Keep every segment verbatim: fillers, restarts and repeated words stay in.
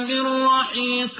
من رحيق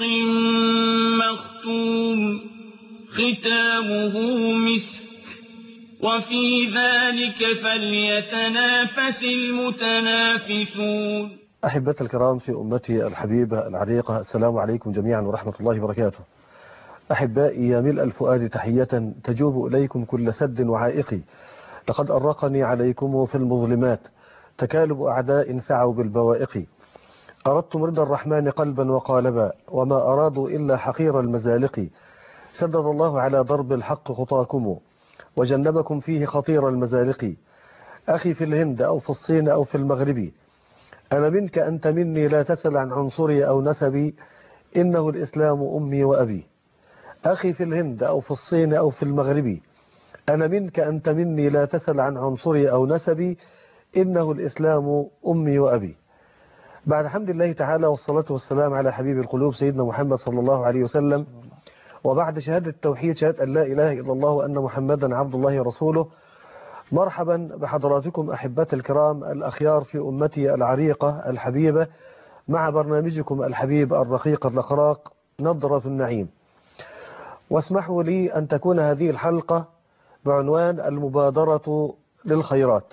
مختوم ختامه مسك وفي ذلك فليتنافس المتنافسون. أحبتي الكرام في أمتي الحبيبة العريقة، السلام عليكم جميعا ورحمة الله وبركاته. أحبائي يا ملء الفؤاد تحية تجوب إليكم كل سد وعائقي، لقد أرقني عليكم في المظلمات تكالب أعداء سعوا بالبوائق. أردتم رضا الرحمن قلبا وقالبا وما أرادوا إلا حقير المزالق. سدد الله على ضرب الحق خطاكم وجنبكم فيه خطير المزالق. أخي في الهند أو في الصين أو في المغرب، أنا منك أنت مني، لا تسل عن عنصري أو نسبي، إنه الإسلام أمي وأبي. أخي في الهند أو في الصين أو في المغرب، أنا منك أنت مني، لا تسل عن عنصري أو نسبي، إنه الإسلام أمي وأبي. بعد حمد الله تعالى والصلاة والسلام على حبيب القلوب سيدنا محمد صلى الله عليه وسلم، وبعد شهادة التوحيد، شهادة أن لا إله إلا الله وأن محمدا عبد الله ورسوله، مرحبا بحضراتكم أحبتي الكرام الأخيار في أمتي العريقة الحبيبة مع برنامجكم الحبيب الرقيق الرقراق نظرة النعيم. واسمحوا لي أن تكون هذه الحلقة بعنوان المبادرة للخيرات،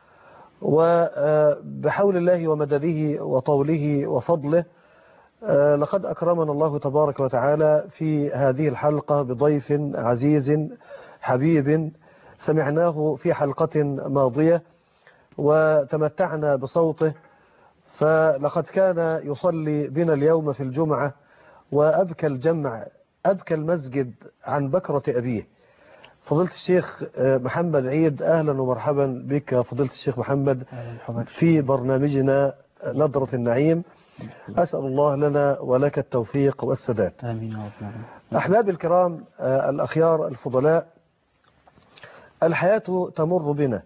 وبحول الله ومدده وطوله وفضله لقد أكرمنا الله تبارك وتعالى في هذه الحلقة بضيف عزيز حبيب سمعناه في حلقة ماضية وتمتعنا بصوته، فلقد كان يصلي بنا اليوم في الجمعة وأبكى الجمع أبكى المسجد عن بكرة أبيه. فضيلة الشيخ محمد عيد، أهلا ومرحبا بك فضيلة الشيخ محمد في برنامجنا نظرة النعيم. أسأل الله لنا ولك التوفيق والسداد. آمين. أحباب الكرام الأخيار الفضلاء، الحياة تمر بنا،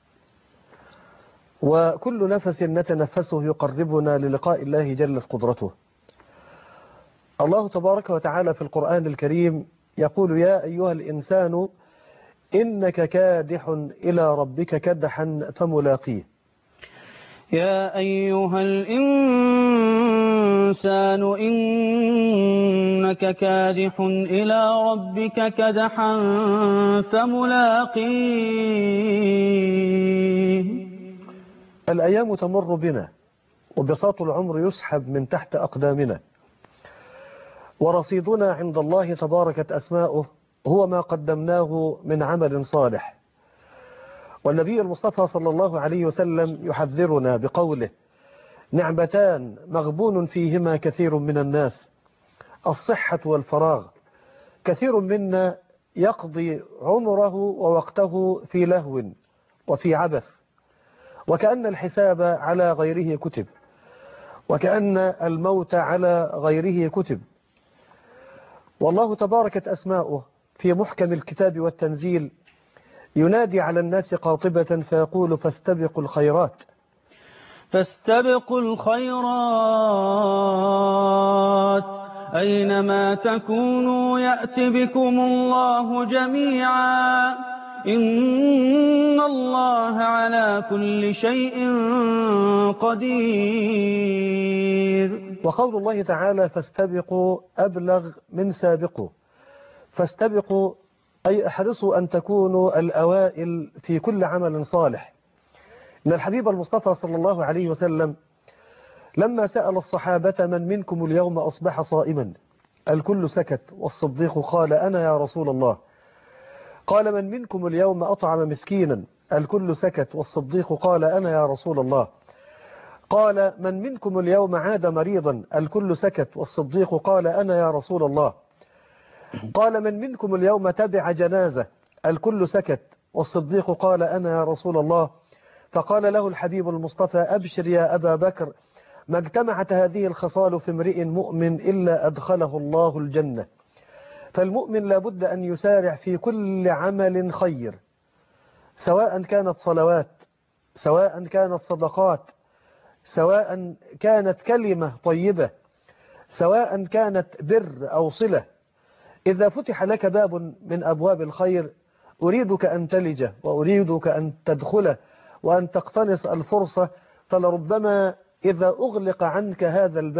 وكل نفس نتنفسه يقربنا للقاء الله جلت قدرته. الله تبارك وتعالى في القرآن الكريم يقول: يا أيها الإنسان إنك كادح إلى ربك كدحا فملاقيه. يا أيها الإنسان إنك كادح إلى ربك كدحا فملاقيه. الأيام تمر بنا وبساط العمر يسحب من تحت أقدامنا، ورصيدنا عند الله تباركت أسماؤه هو ما قدمناه من عمل صالح. والنبي المصطفى صلى الله عليه وسلم يحذرنا بقوله: نعمتان مغبون فيهما كثير من الناس، الصحة والفراغ. كثير منا يقضي عمره ووقته في لهو وفي عبث، وكأن الحساب على غيره كتب، وكأن الموت على غيره كتب. والله تباركت أسماؤه في محكم الكتاب والتنزيل ينادي على الناس قاطبة فيقول: فاستبقوا الخيرات. فاستبقوا الخيرات أينما تكونوا يأت بكم الله جميعا، إن الله على كل شيء قدير. وقول الله تعالى: فاستبقوا أبلغ من سابقوا. فاستبقوا أي احرصوا أن تكونوا الأوائل في كل عمل صالح. إن الحبيب المصطفى صلى الله عليه وسلم لما سأل الصحابة: من منكم اليوم أصبح صائما؟ الكل سكت، والصديق قال: أنا يا رسول الله. قال: من منكم اليوم أطعم مسكينا؟ الكل سكت، والصديق قال: أنا يا رسول الله. قال: من منكم اليوم عاد مريضا؟ الكل سكت، والصديق قال: أنا يا رسول الله. قال: من منكم اليوم تبع جنازة؟ الكل سكت، والصديق قال: أنا يا رسول الله. فقال له الحبيب المصطفى: أبشر يا أبا بكر، ما اجتمعت هذه الخصال في امرئ مؤمن إلا أدخله الله الجنة. فالمؤمن لابد أن يسارع في كل عمل خير، سواء كانت صلوات، سواء كانت صدقات، سواء كانت كلمة طيبة، سواء كانت بر أو صلة. إذا فتح لك باب من أبواب الخير أريدك أن تلجه، وأريدك أن تدخله، وأن تقتنص الفرصة، فلربما إذا أغلق عنك هذا الباب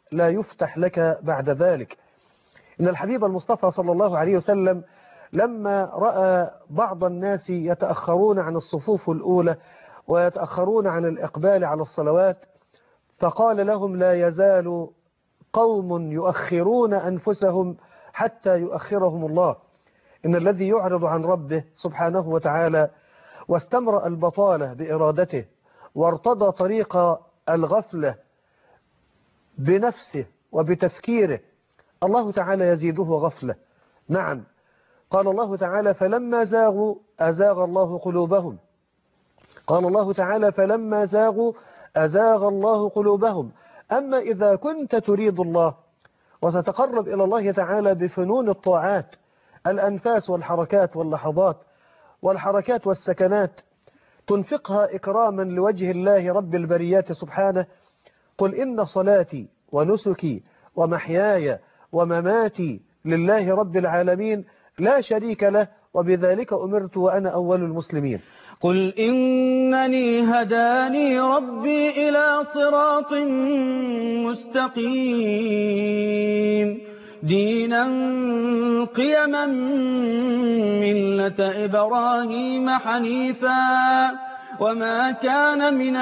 لا يفتح لك بعد ذلك. إن الحبيب المصطفى صلى الله عليه وسلم لما رأى بعض الناس يتأخرون عن الصفوف الأولى ويتأخرون عن الإقبال على الصلوات فقال لهم: لا يزال قوم يؤخرون أنفسهم حتى يؤخرهم الله. إن الذي يعرض عن ربه سبحانه وتعالى واستمرأ البطالة بإرادته وارتضى طريق الغفلة بنفسه وبتفكيره، الله تعالى يزيده غفلة. نعم، قال الله تعالى: فلما زاغوا أزاغ الله قلوبهم. قال الله تعالى: فلما زاغوا أزاغ الله قلوبهم. أما إذا كنت تريد الله وتتقرب إلى الله تعالى بفنون الطاعات، الأنفاس والحركات واللحظات والحركات والسكنات، تنفقها إكراما لوجه الله رب البريات سبحانه، قل إن صلاتي ونسكي ومحياي ومماتي لله رب العالمين لا شريك له وبذلك أمرت وأنا أول المسلمين. قل إنني هداني ربي إلى صراط مستقيم دينا قيما ملة إبراهيم حنيفا وما كان من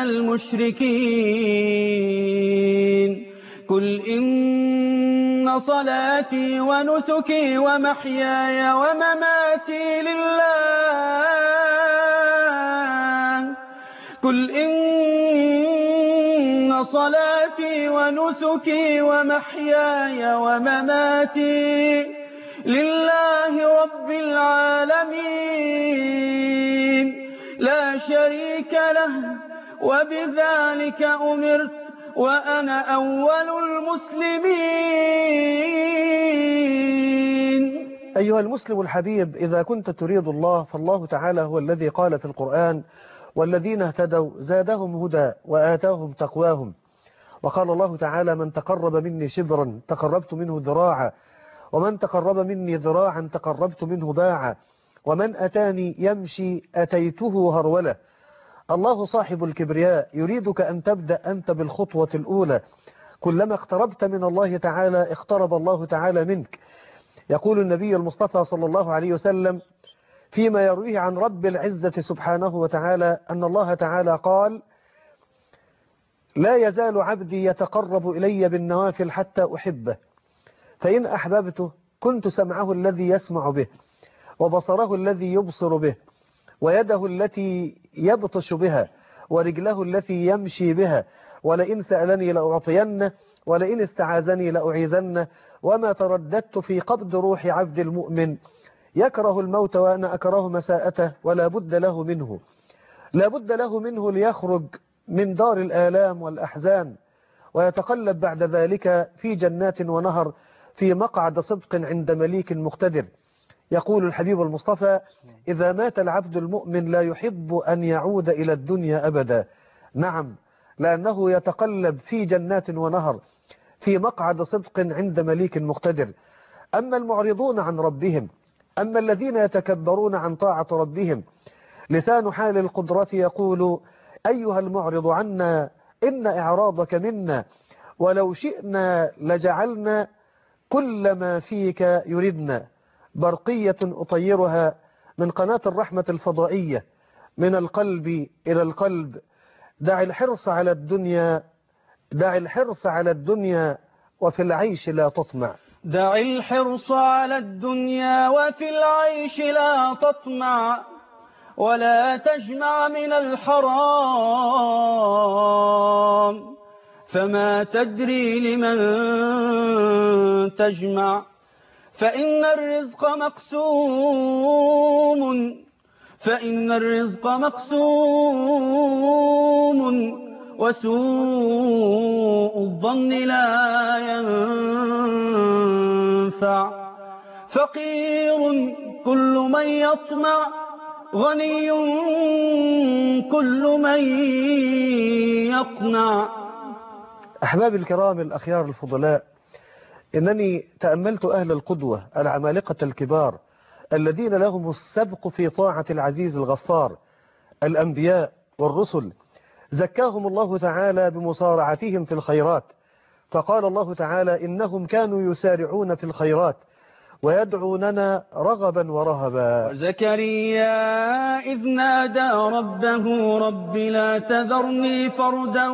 المشركين. قل إن صلاتي ونسكي ومحياي ومماتي لله قل إن صلاتي ونسكي ومحياي ومماتي لله رب العالمين لا شريك له وبذلك أمرت وأنا أول المسلمين. أيها المسلم الحبيب، إذا كنت تريد الله فالله تعالى هو الذي قال في القرآن: والذين اهتدوا زادهم هدى وآتاهم تقواهم. وقال الله تعالى: من تقرب مني شبرا تقربت منه ذراعا ومن تقرب مني ذراعا تقربت منه باعا ومن أتاني يمشي أتيته هرولة. الله صاحب الكبرياء يريدك أن تبدأ أنت بالخطوة الأولى. كلما اقتربت من الله تعالى اقترب الله تعالى منك. يقول النبي المصطفى صلى الله عليه وسلم فيما يرويه عن رب العزة سبحانه وتعالى أن الله تعالى قال: لا يزال عبدي يتقرب إلي بالنوافل حتى أحبه، فإن أحببته كنت سمعه الذي يسمع به وبصره الذي يبصر به ويده التي يبطش بها ورجله التي يمشي بها، ولئن سألني لأعطينه ولئن استعاذني لأعيذنه. وما ترددت في قبض روح عبد المؤمن يكره الموت وأنا أكره مساءته ولا بد له منه لا بد له منه ليخرج من دار الآلام والأحزان ويتقلب بعد ذلك في جنات ونهر في مقعد صدق عند مليك مقتدر. يقول الحبيب المصطفى: إذا مات العبد المؤمن لا يحب أن يعود إلى الدنيا أبدا. نعم، لأنه يتقلب في جنات ونهر في مقعد صدق عند مليك مقتدر. أما المعرضون عن ربهم، أما الذين يتكبرون عن طاعة ربهم، لسان حال القدرة يقول: أيها المعرض عنا إن إعراضك منا ولو شئنا لجعلنا كل ما فيك يردنا. برقية أطيرها من قناة الرحمة الفضائية من القلب إلى القلب. دع الحرص على الدنيا دع الحرص على الدنيا وفي العيش لا تطمع. دع الحرص على الدنيا وفي العيش لا تطمع ولا تجمع من الحرام فما تدري لمن تجمع. فإن الرزق مقسوم فإن الرزق مقسوم وسوء الظن لا ينفع. فقير كل من يطمع غني كل من يقنع. أحبابي الكرام الأخيار الفضلاء، إنني تأملت أهل القدوة العمالقة الكبار الذين لهم السبق في طاعة العزيز الغفار، الأنبياء والرسل، زكاهم الله تعالى بمصارعتهم في الخيرات، فقال الله تعالى إنهم كانوا يسارعون في الخيرات ويدعوننا رغبا ورهبا. وزكريا إذ نادى ربه رب لا تذرني فردا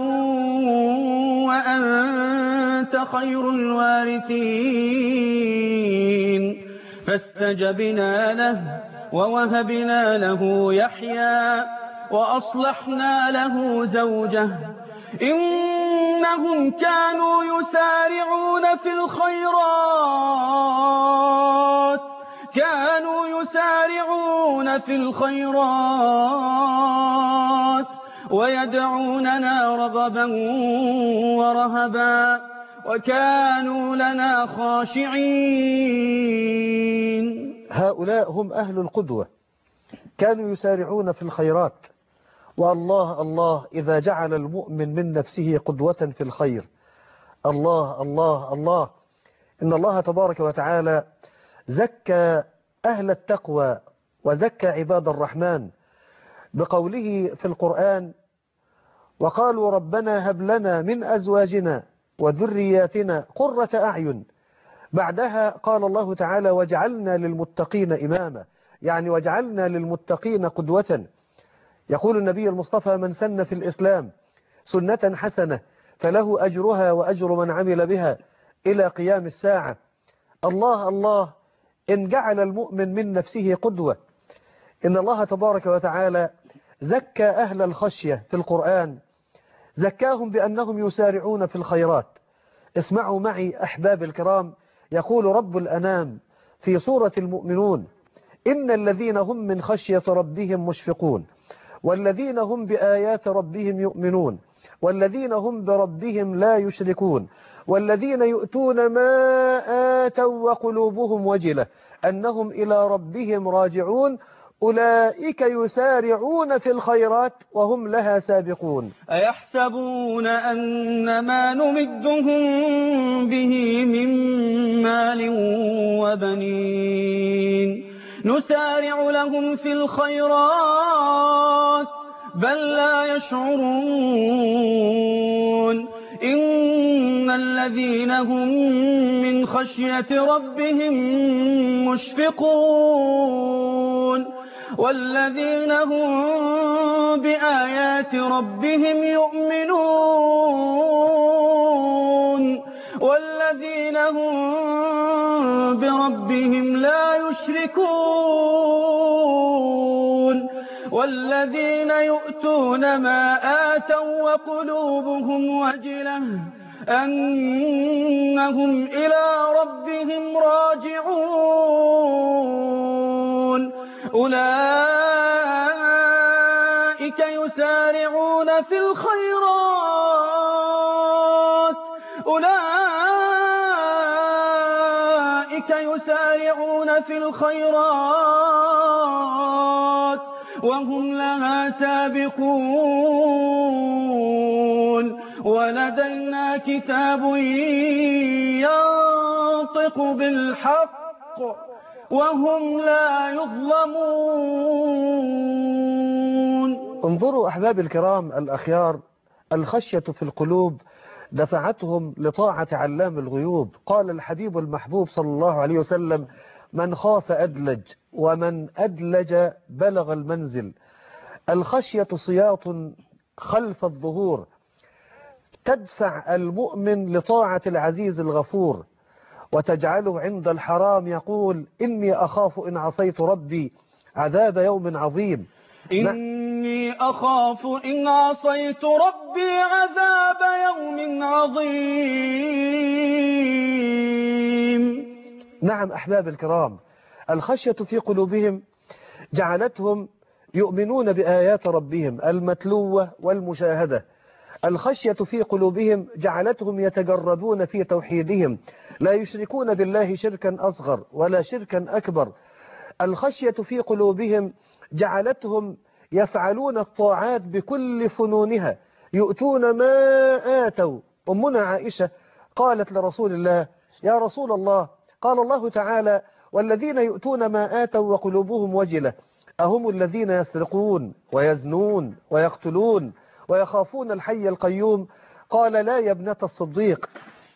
وأنت خير الوارثين فاستجبنا له ووهبنا له يحيى وأصلحنا له زوجه إنهم كانوا يسارعون في الخيرات كانوا يسارعون في الخيرات ويدعوننا رغبا ورهبا وكانوا لنا خاشعين. هؤلاء هم أهل القدوة، كانوا يسارعون في الخيرات. والله الله إذا جعل المؤمن من نفسه قدوة في الخير. الله الله الله إن الله تبارك وتعالى زكى أهل التقوى وزكى عباد الرحمن بقوله في القرآن وقالوا ربنا هب لنا من أزواجنا وذرياتنا قرة أعين. بعدها قال الله تعالى وجعلنا للمتقين إماما، يعني وجعلنا للمتقين قدوة. يقول النبي المصطفى من سن في الإسلام سنة حسنة فله أجرها وأجر من عمل بها إلى قيام الساعة. الله الله إن جعل المؤمن من نفسه قدوة. إن الله تبارك وتعالى زكى أهل الخشية في القرآن، زكاهم بأنهم يسارعون في الخيرات. اسمعوا معي أحباب الكرام، يقول رب الأنام في سورة المؤمنون إن الذين هم من خشية ربهم مشفقون والذين هم بآيات ربهم يؤمنون والذين هم بربهم لا يشركون والذين يؤتون ما آتوا وقلوبهم وجلة أنهم إلى ربهم راجعون أولئك يسارعون في الخيرات وهم لها سابقون. أيحسبون أن ما نمدهم به من مال وبنين نسارع لهم في الخيرات بل لا يشعرون إن الذين هم من خشية ربهم مشفقون والذين هم بآيات ربهم يؤمنون والذين هم بربهم لا يشركون والذين يؤتون ما آتوا وقلوبهم وجلة أنهم إلى ربهم راجعون أولئك يسارعون في الخيرات أولئك يسارعون في الخيرات وهم لها سابقون ولدينا كتاب ينطق بالحق وهم لا يظلمون. انظروا أحباب الكرام الأخيار، الخشية في القلوب دفعتهم لطاعة علام الغيوب. قال الحبيب المحبوب صلى الله عليه وسلم من خاف أدلج ومن أدلج بلغ المنزل. الخشية صياط خلف الظهور تدفع المؤمن لطاعة العزيز الغفور وتجعله عند الحرام يقول إني أخاف إن عصيت ربي عذاب يوم عظيم. إني أخاف إن عصيت ربي عذاب يوم عظيم. نعم أحباب الكرام، الخشية في قلوبهم جعلتهم يؤمنون بآيات ربهم المتلوة والمشاهدة. الخشية في قلوبهم جعلتهم يتجردون في توحيدهم، لا يشركون بالله شركا أصغر ولا شركا أكبر. الخشية في قلوبهم جعلتهم يفعلون الطاعات بكل فنونها، يؤتون ما آتوا. أمنا عائشة قالت لرسول الله يا رسول الله، قال الله تعالى والذين يؤتون ما آتوا وقلوبهم وجلة أهم الذين يسرقون ويزنون ويقتلون ويخافون الحي القيوم؟ قال لا يا ابنة الصديق،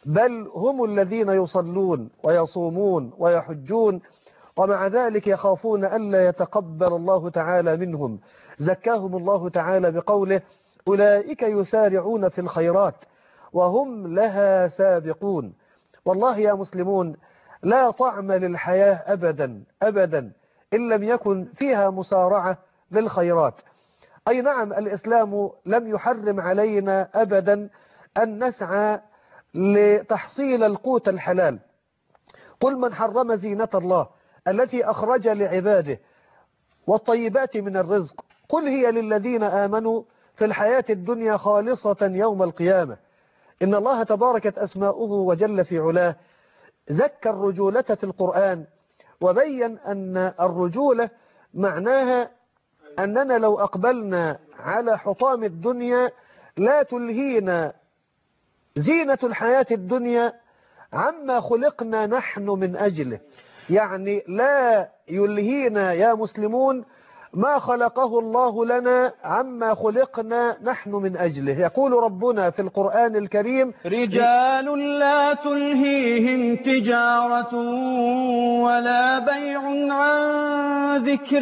بل هم الذين يصلون ويصومون ويحجون، ومع ذلك يخافون ألا يتقبل الله تعالى منهم. زكاهم الله تعالى بقوله: أولئك يسارعون في الخيرات وهم لها سابقون. والله يا مسلمون لا طعم للحياة أبدا أبدا إن لم يكن فيها مسارعة للخيرات. أي نعم، الإسلام لم يحرم علينا أبدا أن نسعى لتحصيل القوت الحلال. قل من حرم زينة الله التي أخرج لعباده والطيبات من الرزق، قل هي للذين آمنوا في الحياة الدنيا خالصة يوم القيامة. إن الله تباركت أسماؤه وجل في علاه زكى الرجولة في القرآن، وبين أن الرجولة معناها أننا لو أقبلنا على حطام الدنيا لا تلهينا زينة الحياة الدنيا عما خلقنا نحن من أجله. يعني لا يلهينا يا مسلمون ما خلقه الله لنا عما خلقنا نحن من أجله. يقول ربنا في القرآن الكريم: رجال لا تلهيهم تجارة ولا بيع عن ذكر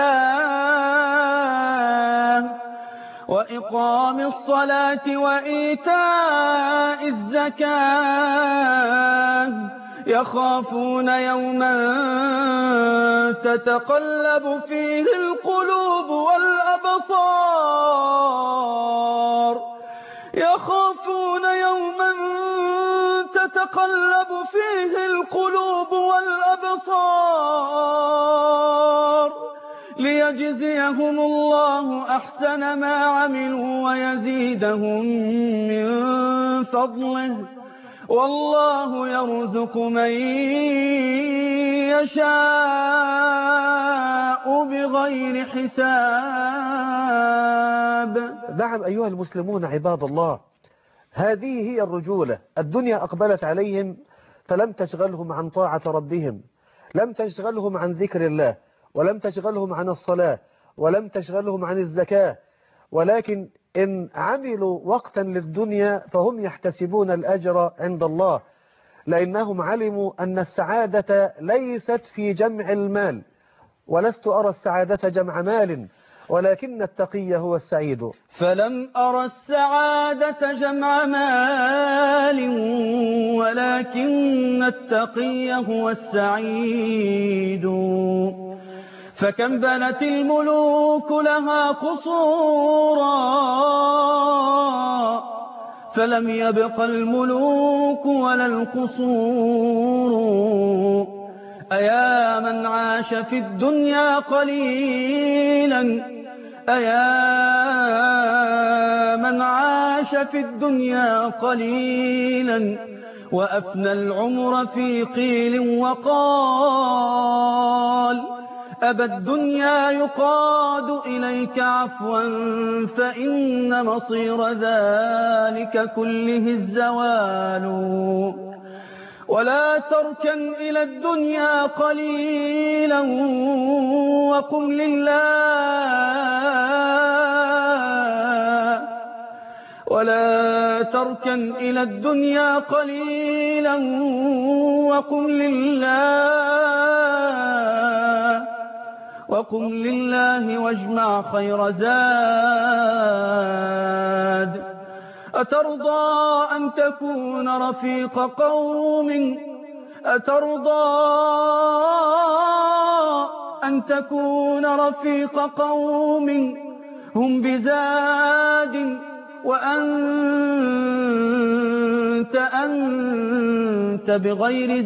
الله وإقام الصلاة وإيتاء الزكاة يخافون يوما تتقلب فيه القلوب والأبصار يخافون يوما تتقلب فيه القلوب والأبصار ليجزيهم الله أحسن ما عملوا ويزيدهم من فضله والله يرزق من يشاء بغير حساب. نعم أيها المسلمون عباد الله، هذه هي الرجولة. الدنيا أقبلت عليهم فلم تشغلهم عن طاعة ربهم، لم تشغلهم عن ذكر الله، ولم تشغلهم عن الصلاة، ولم تشغلهم عن الزكاة، ولكن إن عملوا وقتا للدنيا فهم يحتسبون الأجر عند الله، لأنهم علموا أن السعادة ليست في جمع المال، ولست أرى السعادة جمع مال، ولكن التقي هو السعيد. فلم أرى السعادة جمع مال ولكن التقي هو السعيد. فكم بنت الملوك لها قصورا فلم يبق الملوك ولا القصور. أيا من عاش في الدنيا قليلا أيا من عاش في الدنيا قليلا وأفنى العمر في قيل وقال أبى الدنيا يقاد إليك عفوا فإن مصير ذلك كله الزوال. ولا تركن إلى الدنيا قليلا وقم لله ولا تركن إلى الدنيا قليلا وقم لله وقم لله واجمع خير زاد. أترضى أن تكون رفيق قوم أترضى أن تكون رفيق قوم هم بزاد وأنت أنت بغير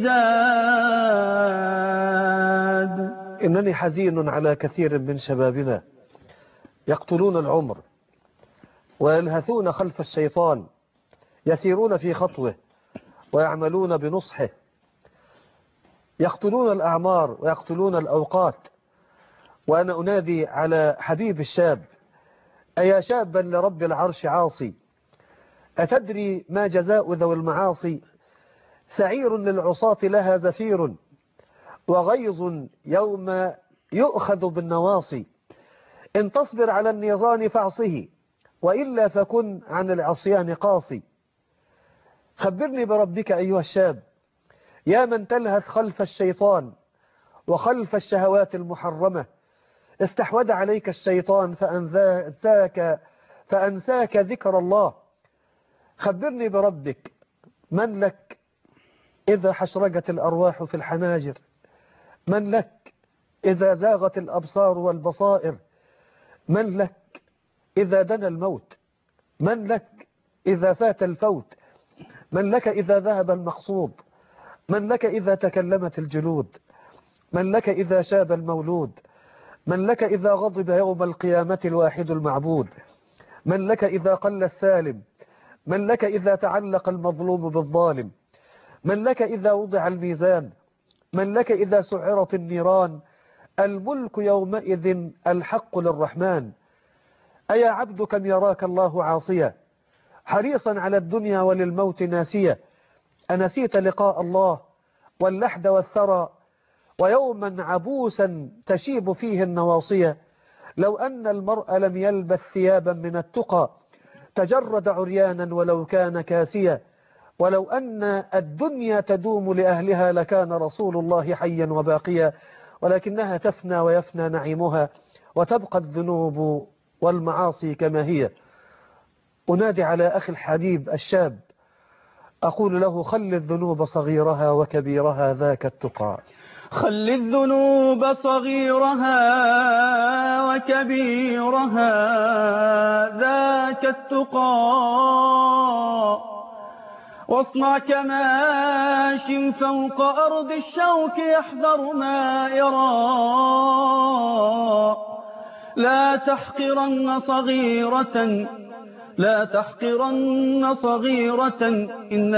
زاد. إنني حزين على كثير من شبابنا يقتلون العمر ويلهثون خلف الشيطان، يسيرون في خطوه ويعملون بنصحه، يقتلون الأعمار ويقتلون الأوقات. وأنا أنادي على حبيب الشاب: أيا شابا لرب العرش عاصي، أتدري ما جزاء ذوي المعاصي؟ سعير للعصاة لها زفير وغيظ يوم يؤخذ بالنواصي. إن تصبر على النيران فاعصه وإلا فكن عن العصيان قاصي. خبرني بربك أيها الشاب يا من تلهث خلف الشيطان وخلف الشهوات المحرمة. استحوذ عليك الشيطان فأنساك, فأنساك ذكر الله. خبرني بربك من لك إذا حشرجت الأرواح في الحناجر، من لك إذا زاغت الأبصار والبصائر، من لك إذا دنا الموت، من لك إذا فات الفوت، من لك إذا ذهب المقصود، من لك إذا تكلمت الجلود، من لك إذا شاب المولود، من لك إذا غضب يوم القيامة الواحد المعبود، من لك إذا قل السالم، من لك إذا تعلق المظلوم بالظالم، من لك إذا وضع الميزان، من لك إذا سعرت النيران. الملك يومئذ الحق للرحمن. أيا عبد كم يراك الله عاصيا حريصا على الدنيا وللموت ناسيا. أنسيت لقاء الله واللحد والثرى ويوما عبوسا تشيب فيه النواصية. لو أن المرء لم يلبث ثيابا من التقى تجرد عريانا ولو كان كاسيا. ولو أن الدنيا تدوم لأهلها لكان رسول الله حيا وباقيا، ولكنها تفنى ويفنى نعيمها وتبقى الذنوب والمعاصي كما هي. أنادي على أخي الحبيب الشاب أقول له خل الذنوب صغيرها وكبيرها ذاك التقى. خل الذنوب صغيرها وكبيرها ذاك التقى، واصنع كماش فوق أرض الشوك يحذر ما يرى. لا تحقرن صغيرة لا تحقرن صغيرة إن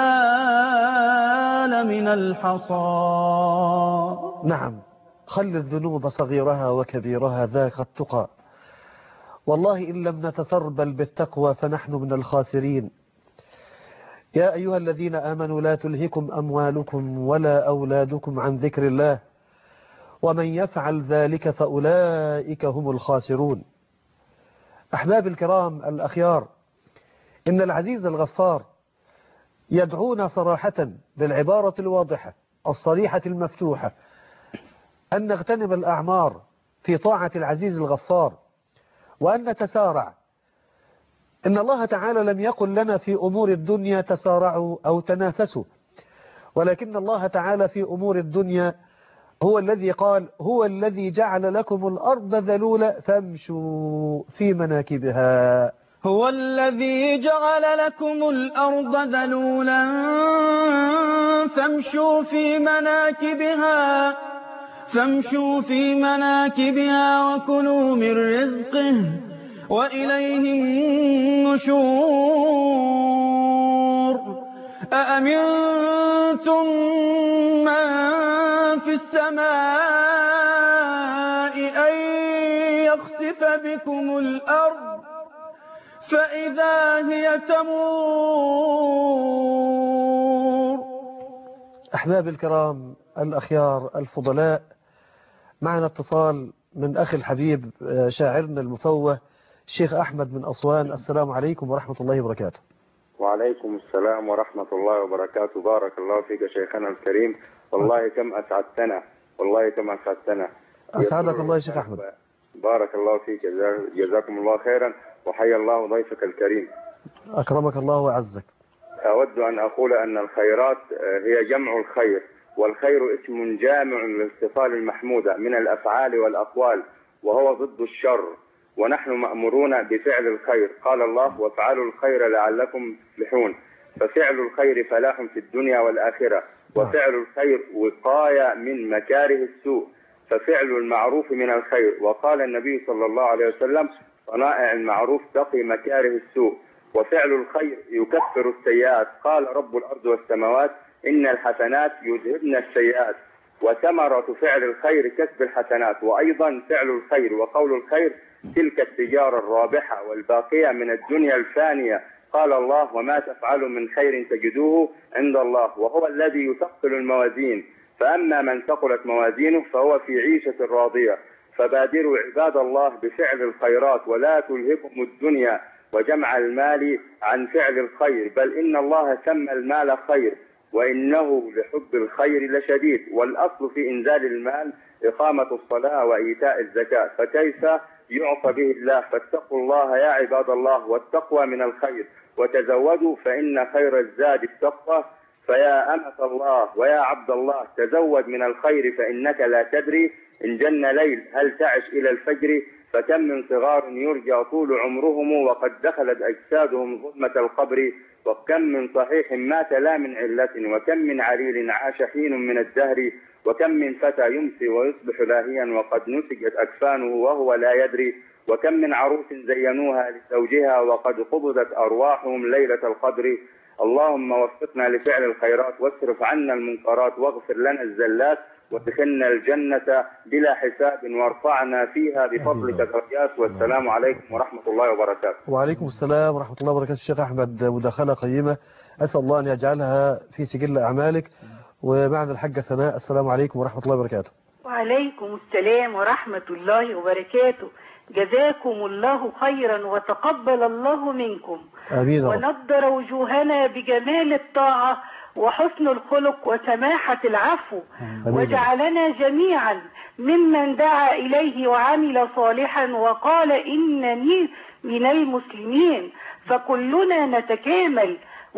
الجبال من الحصى. نعم، خل الذنوب صغيرها وكبيرها ذاك التقى. والله إن لم نتسربل بالتقوى فنحن من الخاسرين. يا أيها الذين آمنوا لا تلهكم أموالكم ولا أولادكم عن ذكر الله ومن يفعل ذلك فأولئك هم الخاسرون. أحباب الكرام الأخيار، إن العزيز الغفار يدعونا صراحة بالعبارة الواضحة الصريحة المفتوحة أن نغتنم الأعمار في طاعة العزيز الغفار وأن نتسارع. إن الله تعالى لم يقل لنا في أمور الدنيا تسارعوا أو تنافسوا، ولكن الله تعالى في أمور الدنيا هو الذي قال هو الذي جعل لكم الأرض ذلولا فامشوا في مناكبها. هو الذي جعل لكم الأرض ذلولا فامشوا في مناكبها فامشوا في مناكبها وكلوا من رزقه وإليه النشور. أأمنتم من في السماء أن يخسف بكم الأرض فإذا هي تمور. أحباب الكرام الأخيار الفضلاء، معنا اتصال من أخي الحبيب شاعرنا المفوه الشيخ أحمد من أسوان. السلام عليكم ورحمة الله وبركاته. وعليكم السلام ورحمة الله وبركاته. بارك الله فيك شيخنا الكريم، والله كم أسعدتنا، والله كم أسعدتنا. أسعدك الله يا شيخ أحمد. بارك الله فيك، جزاكم الله خيرا، وحيا الله ضيفك الكريم. أكرمك الله وعزك. أود أن أقول أن الخيرات هي جمع الخير، والخير اسم جامع للخصال المحمودة من الأفعال والأقوال، وهو ضد الشر، ونحن مأمورون بفعل الخير. قال الله وافعلوا الخير لعلكم تفلحون، ففعل الخير فلاح في الدنيا والآخرة، وفعل الخير وقاية من مكاره السوء، ففعل المعروف من الخير. وقال النبي صلى الله عليه وسلم صنائع المعروف تقي مكاره السوء، وفعل الخير يكفر السيئات. قال رب الأرض والسماوات إن الحسنات يذهبن السيئات، وثمرة فعل الخير كسب الحسنات. وأيضا فعل الخير وقول الخير تلك التجارة الرابحة والباقية من الدنيا الفانية. قال الله وما تفعلوا من خير تجدوه عند الله، وهو الذي يثقل الموازين. فأما من ثقلت موازينه فهو في عيشة راضية. فبادروا عباد الله بفعل الخيرات ولا تلهكم الدنيا وجمع المال عن فعل الخير، بل إن الله سمى المال خير وإنه لحب الخير لشديد، والأصل في إنزال المال إقامة الصلاة وإيتاء الزكاة، فكيف يعصى به الله؟ فاتقوا الله يا عباد الله، والتقوى من الخير، وتزودوا فإن خير الزاد التقوى. فيا أمة الله ويا عبد الله تزود من الخير، فإنك لا تدري إن جن ليل هل تعش إلى الفجر، فكم من صغار يرجى طول عمرهم وقد دخلت أجسادهم ظلمة القبر، وكم من صحيح مات لا من علة، وكم من عليل عاش حين من الدهر، وكم من فتى يمسي ويصبح لاهيا وقد نسجت أكفانه وهو لا يدري، وكم من عروس زينوها لزوجها وقد قبضت أرواحهم ليلة القدر. اللهم وفقنا لفعل الخيرات واصرف عنا المنكرات واغفر لنا الزلات وادخلنا الجنة بلا حساب وارفعنا فيها بفضلك درجات. والسلام عليكم ورحمة الله وبركاته. وعليكم السلام ورحمة الله وبركاته. الشيخ أحمد، مداخلة قيمة أسأل الله أن يجعلها في سجل أعمالك. ومعنا الحاجة سناء. السلام عليكم ورحمة الله وبركاته. وعليكم السلام ورحمة الله وبركاته. جزاكم الله خيرا وتقبل الله منكم. آمين. ونضر وجوهنا بجمال الطاعة وحسن الخلق وسماحة العفو. أمين. وجعلنا جميعا ممن دعا إليه وعمل صالحا وقال إنني من المسلمين، فكلنا نتكامل،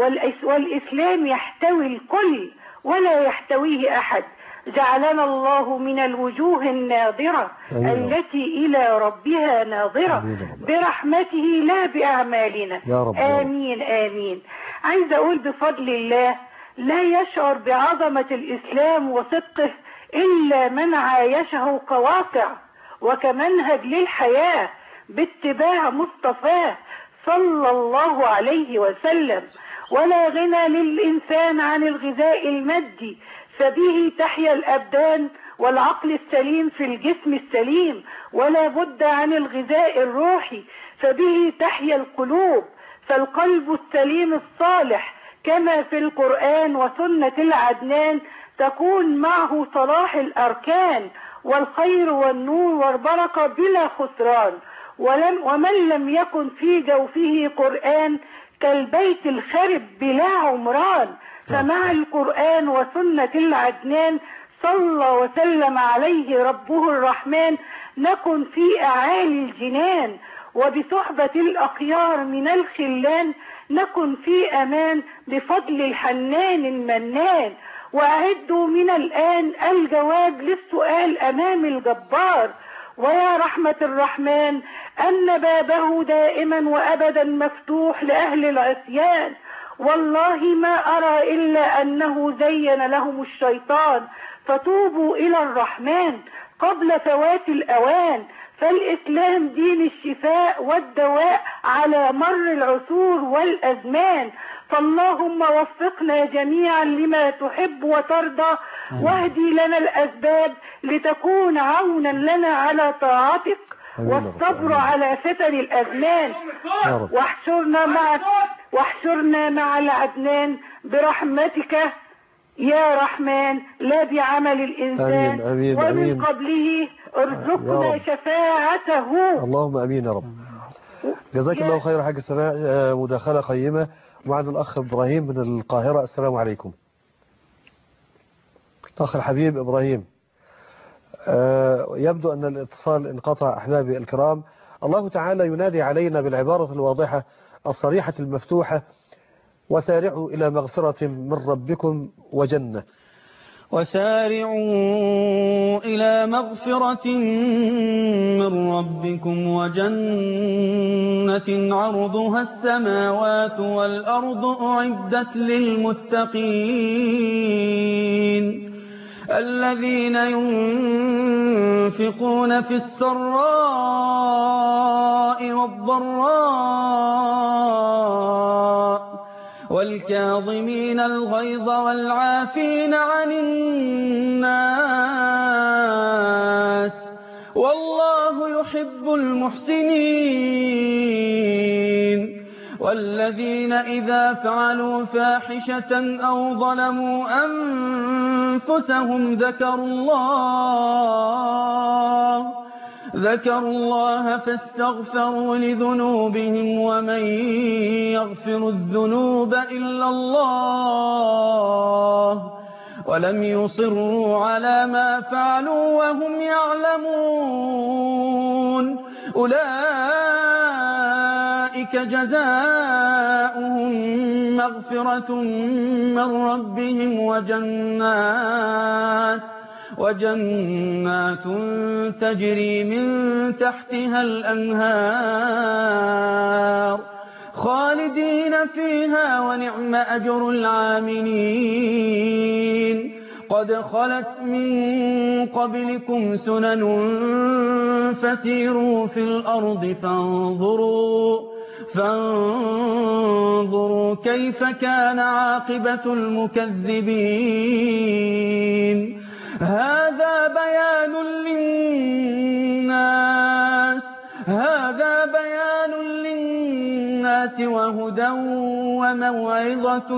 والإسلام يحتوي الكل ولا يحتويه أحد. جعلنا الله من الوجوه الناظرة التي إلى ربها ناظرة برحمته لا بأعمالنا. يا رب. آمين آمين. عايز أقول بفضل الله لا يشعر بعظمة الإسلام وصدقه إلا من عايشه كواقع وكمنهج للحياة باتباع مصطفاه صلى الله عليه وسلم. ولا غنى للإنسان عن الغذاء المادي، فبه تحيا الأبدان والعقل السليم في الجسم السليم، ولا بد عن الغذاء الروحي، فبه تحيا القلوب، فالقلب السليم الصالح كما في القرآن وسنة العدنان تكون معه صلاح الأركان والخير والنور والبركة بلا خسران. ولم ومن لم يكن في جوفه قرآن كالبيت الخرب بلا عمران. فمع القرآن وسنة العدنان صلى وسلم عليه ربه الرحمن نكن في أعالي الجنان، وبصحبة الأخيار من الخلان نكن في أمان بفضل الحنان المنان. وأعدوا من الآن الجواب للسؤال أمام الجبار. ويا رحمة الرحمن أن بابه دائما وأبدا مفتوح لأهل العصيان، والله ما أرى إلا أنه زين لهم الشيطان، فتوبوا إلى الرحمن قبل فوات الأوان. فالإسلام دين الشفاء والدواء على مر العصور والأزمان. فاللهم وفقنا جميعا لما تحب وترضى، واهدي لنا الأسباب لتكون عونا لنا على طاعتك، والصبر على فتن الأزمان. واحشرنا مع واحشرنا مع العدنان برحمتك يا رحمن لا بعمل الإنسان. أمين أمين ومن أمين. قبله ارزقنا شفاعته. اللهم أمين يا رب. جزاك الله خير حاج سناء. مداخلة قيمة. معنا الأخ إبراهيم من القاهرة. السلام عليكم. أخ الحبيب إبراهيم، يبدو أن الاتصال انقطع. أحبابي الكرام، الله تعالى ينادي علينا بالعبارة الواضحة الصريحة المفتوحة: وسارعوا إلى مغفرة من ربكم وجنة. وسارعوا إلى مغفرة من ربكم وجنة عرضها السماوات والأرض أعدت للمتقين الذين ينفقون في السراء والضراء والكاظمين الغيظ والعافين عن الناس والله يحب المحسنين. والذين إذا فعلوا فاحشة أو ظلموا أنفسهم ذكروا الله ذكروا الله فاستغفروا لذنوبهم ومن يغفر الذنوب إلا الله ولم يصروا على ما فعلوا وهم يعلمون أولئك جزاؤهم مغفرة من ربهم وجنات وجنات تجري من تحتها الأنهار خالدين فيها ونعم أجر العاملين قد خلت من قبلكم سنن فسيروا في الأرض فانظروا فانظروا كيف كان عاقبة المكذبين هذا بيان للناس هذا بيان للناس وهدى وموعظة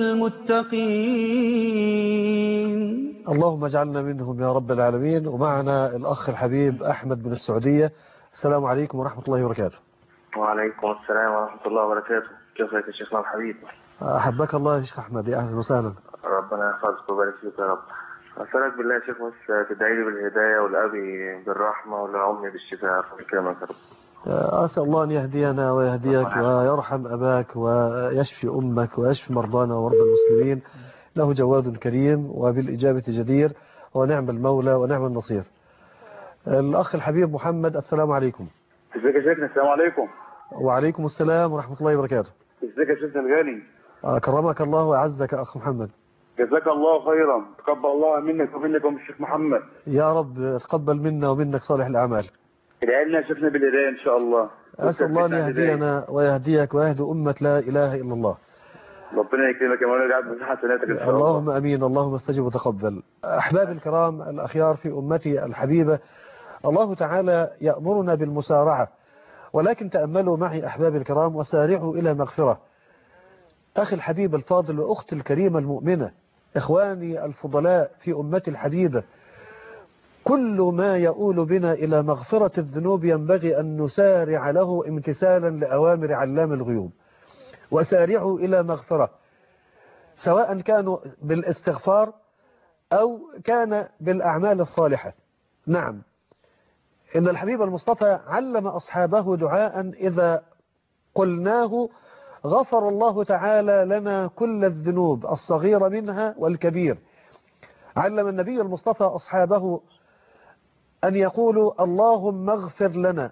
للمتقين. اللهم اجعلنا منهم يا رب العالمين. ومعنا الأخ الحبيب أحمد من السعودية. السلام عليكم ورحمة الله وبركاته. وعليكم السلام ورحمة الله وبركاته. كيفك يا شيخنا الحبيب؟ أحبك الله يا شيخ أحمد. يا أهلا وسهلا. ربنا يحفظك ويبارك فيك يا رب. أسألك بالله يا شيخ بس تدعي لي بالهداية والأبي بالرحمة ولأمي بالشفاء كما كرم. أسأل الله أن يهدينا ويهديك ويرحم أباك ويشفي أمك ويشفي مرضانا ومرضى المسلمين. له جواد كريم وبالإجابة جدير ونعم المولى ونعم النصير. الأخ الحبيب محمد. السلام عليكم. ازيك يا شيخنا؟ السلام عليكم. وعليكم السلام ورحمة الله وبركاته. ازيك يا شيخنا الغالي؟ أكرمك الله وأعزك أخ محمد. جزاك الله خيرا. تقبل الله منك ومنك ومن الشيخ محمد. يا رب تقبل منا ومنك صالح الأعمال. ادعي لنا يا شيخنا بالهداية إن شاء الله. أسأل الله أن يهدينا ويهديك ويهدي أمة لا إله إلا الله. ربنا يكرمك يا مولانا ويجعل في حسناتك إن شاء الله. اللهم أمين. اللهم استجب وتقبل. أحباب الكرام الأخيار في أمتي الحبيبة، الله تعالى يأمرنا بالمسارعة، ولكن تأملوا معي أحباب الكرام وسارعوا إلى مغفرة. أخي الحبيب الفاضل وأختي الكريمة المؤمنة، إخواني الفضلاء في أمتي الحبيبة، كل ما يؤول بنا إلى مغفرة الذنوب ينبغي أن نسارع له امتثالا لأوامر علام الغيوب. وسارعوا إلى مغفرة، سواء كانوا بالاستغفار أو كان بالأعمال الصالحة. نعم، إن الحبيب المصطفى علم أصحابه دعاء إذا قلناه غفر الله تعالى لنا كل الذنوب الصغيرة منها والكبير. علم النبي المصطفى أصحابه أن يقولوا اللهم اغفر لنا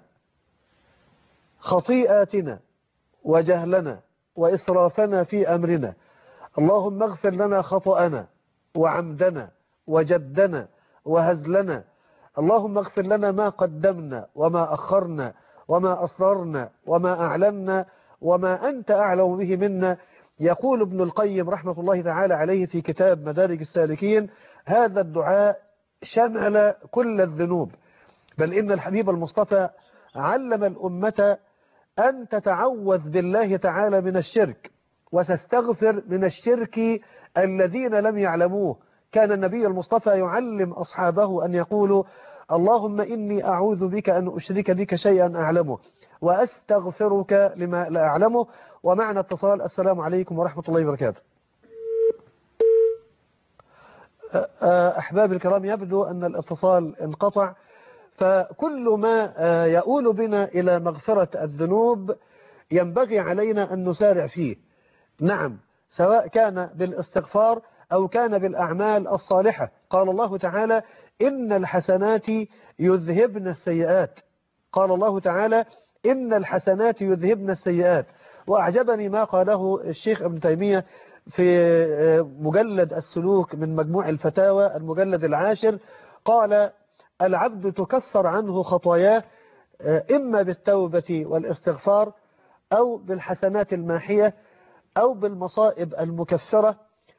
خطيئاتنا وجهلنا وإسرافنا في أمرنا، اللهم اغفر لنا خطأنا وعمدنا وجدنا وهزلنا، اللهم اغفر لنا ما قدمنا وما أخرنا وما أسررنا وما أعلنا وما أنت أعلم به منا. يقول ابن القيم رحمة الله تعالى عليه في كتاب مدارج السالكين: هذا الدعاء شمل كل الذنوب، بل إن الحبيب المصطفى علم الأمة أن تتعوذ بالله تعالى من الشرك وتستغفر من الشرك الذين لم يعلموه. كان النبي المصطفى يعلم أصحابه أن يقولوا اللهم إني أعوذ بك أن أشرك بك شيئا أعلمه وأستغفرك لما لا أعلمه. ومعنا اتصال. السلام عليكم ورحمة الله وبركاته. أحباب الكرام، يبدو أن الاتصال انقطع، فكل ما يؤول بنا إلى مغفرة الذنوب ينبغي علينا أن نسارع فيه. نعم، سواء كان بالاستغفار أو كان بالأعمال الصالحة. قال الله تعالى إن الحسنات يذهبن السيئات. قال الله تعالى إن الحسنات يذهبن السيئات. وأعجبني ما قاله الشيخ ابن تيمية في مجلد السلوك من مجموع الفتاوى المجلد العاشر. قال العبد تكفر عنه خطاياه إما بالتوبة والاستغفار أو بالحسنات الماحية أو بالمصائب المكفرة.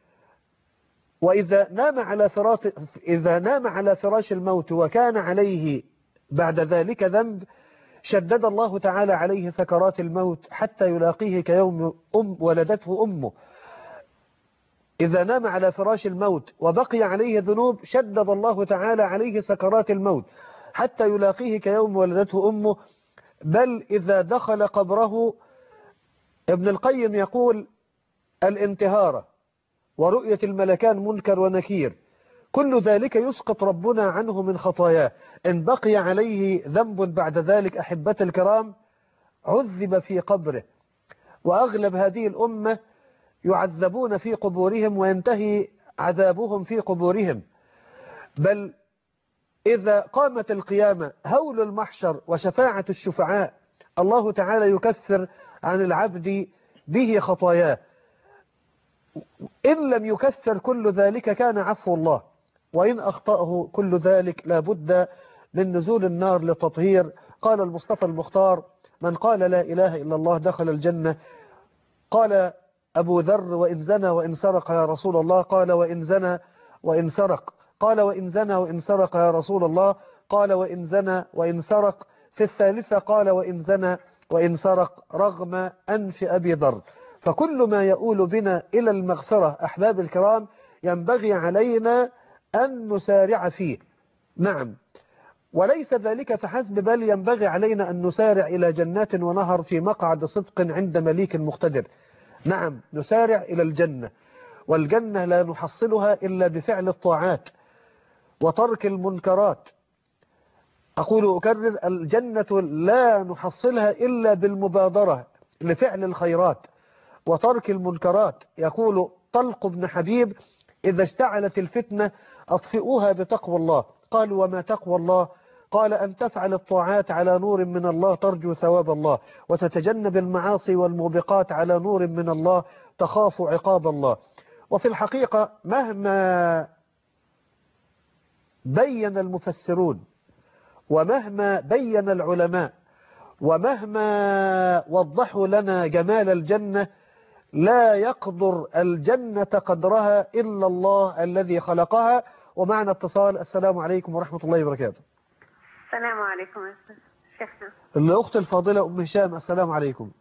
وإذا نام على فراش إذا نام على فراش الموت وكان عليه بعد ذلك ذنب شدد الله تعالى عليه سكرات الموت حتى يلاقيه كيوم أم ولدته أمه. إذا نام على فراش الموت وبقي عليه ذنوب شدد الله تعالى عليه سكرات الموت حتى يلاقيه كيوم ولدته أمه، بل إذا دخل قبره ابن القيم يقول الانتهار ورؤية الملكان منكر ونكير كل ذلك يسقط ربنا عنه من خطاياه. إن بقي عليه ذنب بعد ذلك أحبة الكرام عذب في قبره، وأغلب هذه الأمة يعذبون في قبورهم وينتهي عذابهم في قبورهم. بل إذا قامت القيامة هول المحشر وشفاعة الشفعاء الله تعالى يكفر عن العبد به خطاياه. إن لم يكفر كل ذلك كان عفو الله، وإن أخطأه كل ذلك لا بد من نزول النار للتطهير. قال المصطفى المختار من قال لا إله إلا الله دخل الجنة. قال أبو ذر وإن زنى وإن سرق يا رسول الله؟ قال وإن زنى وإن سرق. قال وإن زنى وإن سرق يا رسول الله؟ قال وإن زنى وإن سرق. في الثالثة قال وإن زنى وإن سرق رغم أنف أبي ذر. فكل ما يؤول بنا إلى المغفرة أحباب الكرام ينبغي علينا أن نسارع فيه. نعم، وليس ذلك فحسب، بل ينبغي علينا أن نسارع إلى جنات ونهر في مقعد صدق عند مليك مقتدر. نعم، نسارع إلى الجنة، والجنة لا نحصلها إلا بفعل الطاعات وترك المنكرات. أقول أكرر، الجنة لا نحصلها إلا بالمبادرة لفعل الخيرات وترك المنكرات. يقول طلق بن حبيب إذا اشتعلت الفتنة أطفئوها بتقوى الله. قالوا وما تقوى الله؟ قال أن تفعل الطاعات على نور من الله ترجو ثواب الله، وتتجنب المعاصي والموبقات على نور من الله تخاف عقاب الله. وفي الحقيقة مهما بين المفسرون ومهما بين العلماء ومهما وضحوا لنا جمال الجنة لا يقدر الجنة قدرها إلا الله الذي خلقها. ومعنا اتصال. السلام عليكم ورحمة الله وبركاته. السلام عليكم يا شيخنا. الأخت الفاضلة أم هشام، السلام عليكم.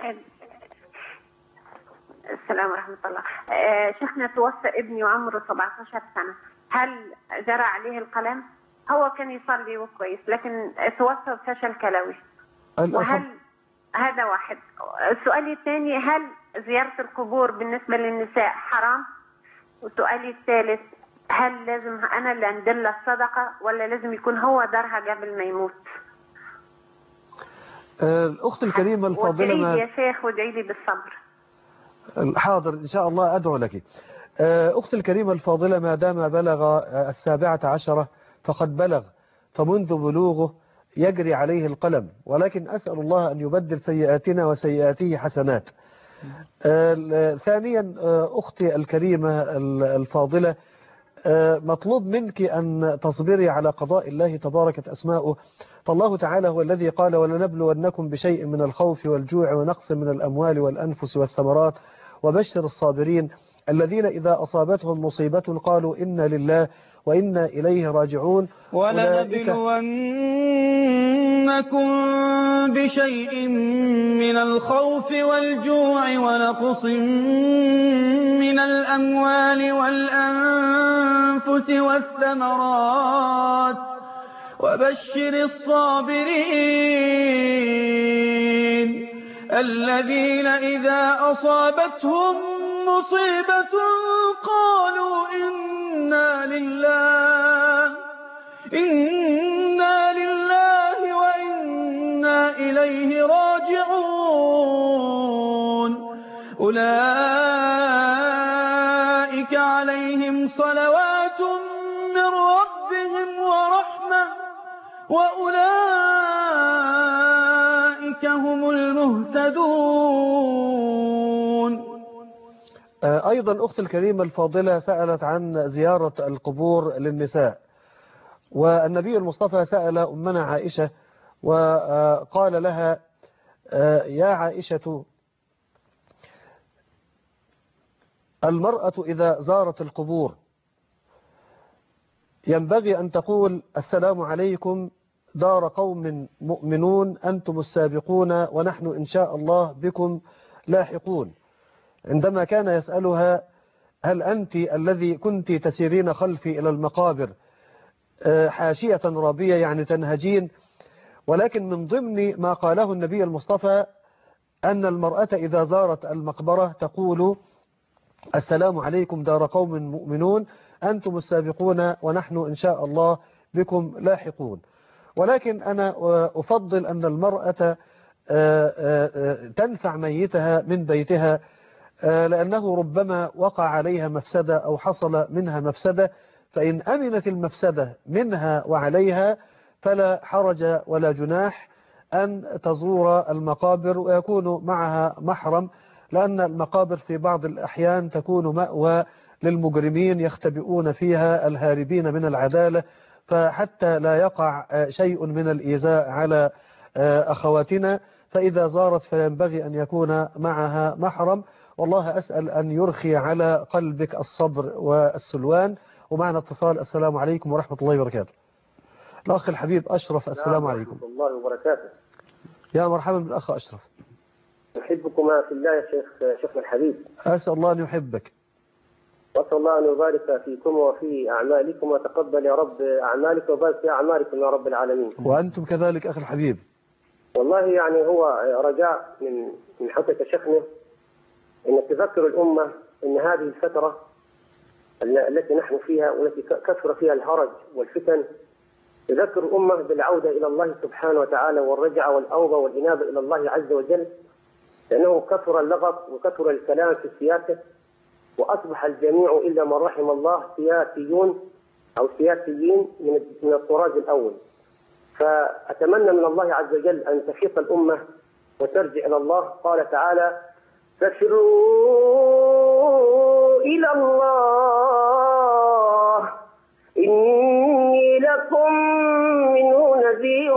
السلام ورحمة الله. شيخنا توفى ابني وعمره سبعة عشر سنة، هل جرى عليه القلم؟ هو كان يصلي وكويس لكن توفى بفشل كلوي، وهل هذا واحد. السؤال الثاني، هل زيارة القبور بالنسبة للنساء حرام؟ والسؤال الثالث، هل لازم أنا اللي أندل الصدقة ولا لازم يكون هو دارها قبل ما يموت؟ الأخت الكريمة الفاضلة، وادعي لي يا شيخ وادعي لي بالصبر. حاضر إن شاء الله أدعو لك. أخت الكريمة الفاضلة، ما دام بلغ السابعة عشرة فقد بلغ، فمنذ بلوغه يجري عليه القلم، ولكن أسأل الله أن يبدل سيئاتنا وسيئاته حسنات. ثانيا أختي الكريمة الفاضلة، مطلوب منك أن تصبري على قضاء الله تبارك أسماؤه. فالله تعالى هو الذي قال ولنبلونكم بشيء من الخوف والجوع ونقص من الأموال والأنفس والثمرات وبشر الصابرين الذين إذا أصابتهم مصيبة قالوا إنا لله وإنا إليه راجعون. ولنبلونكم بشيء من الخوف والجوع ونقص من الأموال والأنفس والثمرات وبشر الصابرين الذين إذا أصابتهم مصيبة قالوا إنا لله إنا لله وإنا إليه راجعون. أولئك عليهم صلوات من ربهم ورحمة وأولئك هم المهتدون. أيضا أخت الكريمة الفاضلة سألت عن زيارة القبور للنساء، والنبي المصطفى سأل أمنا عائشة وقال لها يا عائشة، المرأة إذا زارت القبور ينبغي أن تقول السلام عليكم دار قوم مؤمنون أنتم السابقون ونحن إن شاء الله بكم لاحقون. عندما كان يسألها هل أنت الذي كنت تسيرين خلفي إلى المقابر حاشية رابية يعني تنهجين. ولكن من ضمن ما قاله النبي المصطفى أن المرأة إذا زارت المقبرة تقول السلام عليكم دار قوم مؤمنون أنتم السابقون ونحن إن شاء الله بكم لاحقون. ولكن أنا أفضل أن المرأة تنفع ميتها من بيتها، لأنه ربما وقع عليها مفسدة أو حصل منها مفسدة، فإن أمنت المفسدة منها وعليها فلا حرج ولا جناح أن تزور المقابر ويكون معها محرم، لأن المقابر في بعض الأحيان تكون مأوى للمجرمين يختبئون فيها الهاربين من العدالة، فحتى لا يقع شيء من الإيذاء على أخواتنا فإذا زارت فينبغي أن يكون معها محرم. والله أسأل أن يرخي على قلبك الصبر والسلوان. ومعنا اتصال. السلام عليكم ورحمة الله وبركاته. الأخ الحبيب أشرف، السلام عليكم ورحمة الله وبركاته. يا مرحبا بالأخ أشرف. أحبكما في الله يا شيخ شيخنا الحبيب. أسأل الله أن يحبك. وأسأل الله أن يبارك فيكم وفي أعمالكم وتقبل يا رب أعمالك وبارك في أعمالكم يا رب العالمين. وأنتم كذلك أخي الحبيب. والله يعني هو رجاء من من حضرتك شيخنا أن تذكر الأمة أن هذه الفترة التي نحن فيها والتي كثر فيها الهرج والفتن، تذكر الأمة بالعودة إلى الله سبحانه وتعالى والرجعة والأوبة والإنابة إلى الله عز وجل، لأنه كثر اللغط وكثر الكلام في السياسة، وأصبح الجميع إلا من رحم الله سياسيون أو سياسيين من من الطراز الأول. فأتمنى من الله عز وجل أن تفيق الأمة وترجع إلى الله. قال تعالى: فسروا إلى الله إني لكم منه نذير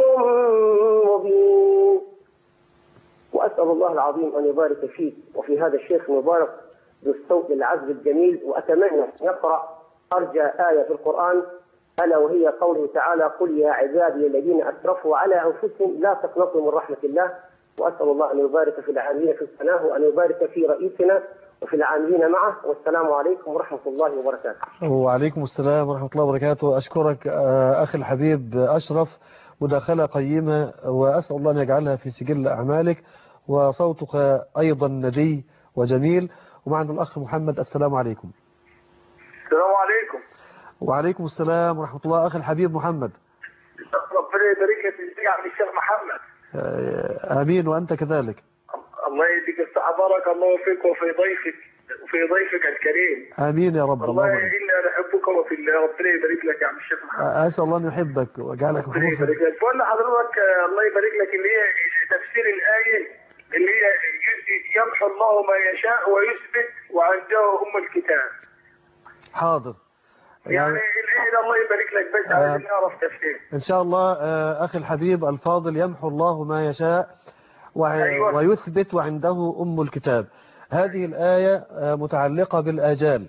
مبين. وأسأل الله العظيم أن يبارك فيك وفي هذا الشيخ المبارك ذو الصوت العذب الجميل. وأتمنى أن يقرأ أرجى آية في القرآن، ألا وهي قوله تعالى: قل يا عبادي الذين أسرفوا على أنفسهم لا تقنطوا من رحمة الله. وأسأل الله أن يبارك في العاملين في القناة وأن يبارك في رئيسنا وفي العاملين معه. والسلام عليكم ورحمة الله وبركاته. وعليكم السلام ورحمة الله وبركاته. أشكرك أخي الحبيب أشرف، مداخلة قيمة وأسأل الله أن يجعلها في سجل أعمالك، وصوتك أيضا ندي وجميل. ومعنا الأخ محمد. السلام عليكم. السلام عليكم. وعليكم السلام ورحمة الله. أخي الحبيب محمد. ربنا يبارك لك يا عم الشيخ محمد. آمين وأنت كذلك. الله يديك الصحة، بارك الله فيك وفي ضيفك وفي ضيفك الكريم. آمين يا رب. الله إنا نحبك وفي الله. ربنا يبارك لك يا عم الشيخ محمد. أسأل الله أن يحبك ويجعلك محبوب. ربنا يبارك لك. بقول لحضرتك الله يبارك لك اللي هي تفسير الآية اللي هي يمحو الله ما يشاء ويثبت وعنده أم الكتاب. حاضر. يعني, يعني الآية الله يبارك لك بس عايزين نعرف تفسير. إن شاء الله أخي الحبيب الفاضل. يمحو الله ما يشاء أيوة. ويثبت وعنده أم الكتاب. هذه الآية متعلقة بالآجال.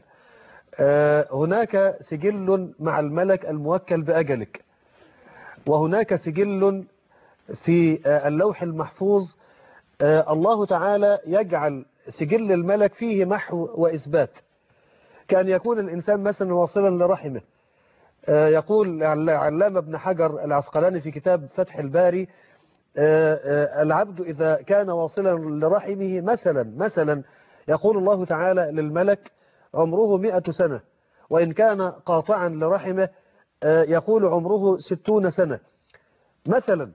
هناك سجل مع الملك الموكل بأجلك، وهناك سجل في اللوح المحفوظ. الله تعالى يجعل سجل الملك فيه محو وإثبات، كان يكون الإنسان مثلا واصلا لرحمه. يقول علامة ابن حجر العسقلاني في كتاب فتح الباري: العبد إذا كان واصلا لرحمه مثلا مثلا يقول الله تعالى للملك عمره مئة سنة، وإن كان قاطعا لرحمه يقول عمره ستون سنة مثلا.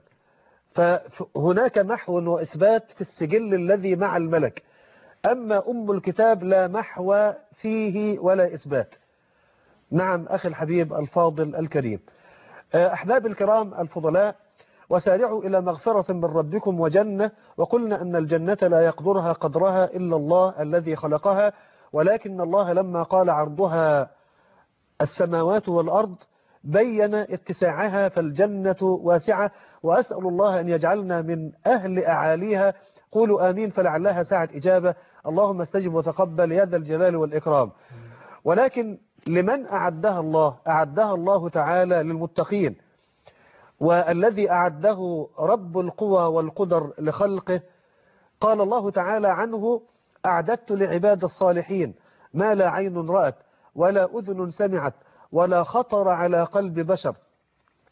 فهناك محو وإثبات في السجل الذي مع الملك. أما أم الكتاب لا محو فيه ولا إثبات. نعم أخي الحبيب الفاضل الكريم. أحباب الكرام الفضلاء، وسارعوا إلى مغفرة من ربكم وجنة. وقلنا أن الجنة لا يقدرها قدرها إلا الله الذي خلقها، ولكن الله لما قال عرضها السماوات والأرض بين اتساعها، فالجنة واسعة. وأسأل الله أن يجعلنا من أهل أعاليها. قولوا آمين فلعلها ساعة إجابة. اللهم استجب وتقبل يا ذا الجلال والإكرام. ولكن لمن أعدها الله؟ أعدها الله تعالى للمتقين، والذي أعده رب القوى والقدر لخلقه. قال الله تعالى عنه: أعددت لعباد الصالحين ما لا عين رأت ولا أذن سمعت ولا خطر على قلب بشر.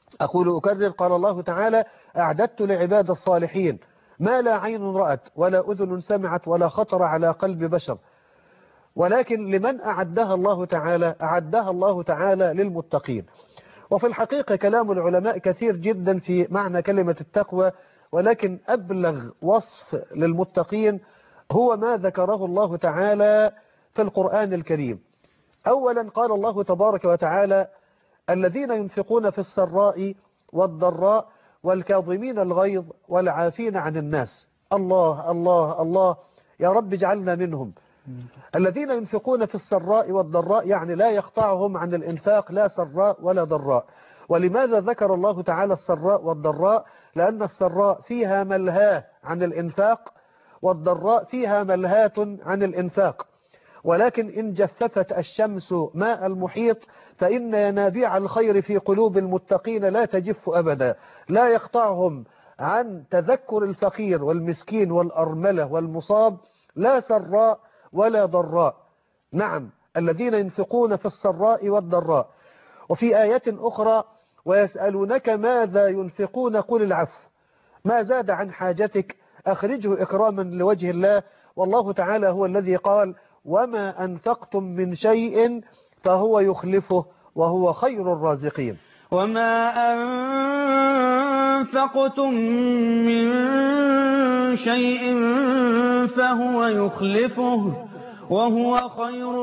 أقول أكرر، قال الله تعالى: أعددت لعباد الصالحين ما لا عين رأت ولا أذن سمعت ولا خطر على قلب بشر. ولكن لمن أعدها الله تعالى؟ أعدها الله تعالى للمتقين. وفي الحقيقة كلام العلماء كثير جدا في معنى كلمة التقوى، ولكن أبلغ وصف للمتقين هو ما ذكره الله تعالى في القرآن الكريم. أولا قال الله تبارك وتعالى: الذين ينفقون في السراء والضراء والكاظمين الغيظ والعافين عن الناس. الله الله الله، يا رب اجعلنا منهم. الذين ينفقون في السراء والضراء يعني لا يقطعهم عن الإنفاق لا سراء ولا ضراء. ولماذا ذكر الله تعالى السراء والضراء؟ لأن السراء فيها ملهاة عن الإنفاق، والضراء فيها ملهاة عن الإنفاق. ولكن إن جففت الشمس ماء المحيط فإن ينابيع الخير في قلوب المتقين لا تجف أبدا، لا يقطعهم عن تذكر الفقير والمسكين والأرملة والمصاب، لا سراء ولا ضراء. نعم، الذين ينفقون في السراء والضراء. وفي آيات أخرى: ويسألونك ماذا ينفقون قل العفو، ما زاد عن حاجتك أخرجه إكراما لوجه الله. والله تعالى هو الذي قال: وما أنفقتم من شيء فهو يخلفه وهو خير الرازقين. وما أنفقتم من شيء فهو يخلفه وهو خير